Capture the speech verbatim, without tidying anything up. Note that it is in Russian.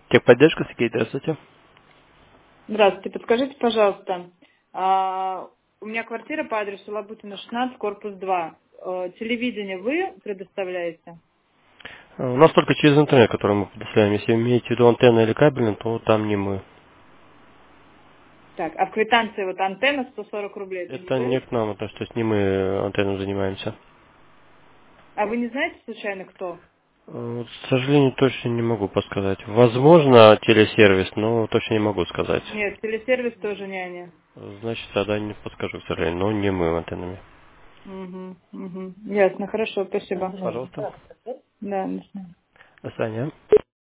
Техподдержка, Сергей, здравствуйте. Здравствуйте, подскажите, пожалуйста, а, у меня квартира по адресу Лабутина, шестнадцать, корпус два. Э, Телевидение вы предоставляете? Э, У нас только через интернет, который мы предоставляем. Если вы имеете в виду антенна или кабельный, то там не мы. Так, а в квитанции вот антенна сто сорок рублей, это не Это не вы? к нам, это, то есть не мы антенну занимаемся. А вы не знаете случайно кто? Э, вот, К сожалению, точно не могу подсказать. Возможно, телесервис, но точно не могу сказать. Нет, телесервис тоже не они. Значит, тогда не подскажу, к сожалению, но не мы антеннами. Угу, угу. Ясно, хорошо, спасибо. Пожалуйста. Да, до свидания. До свидания.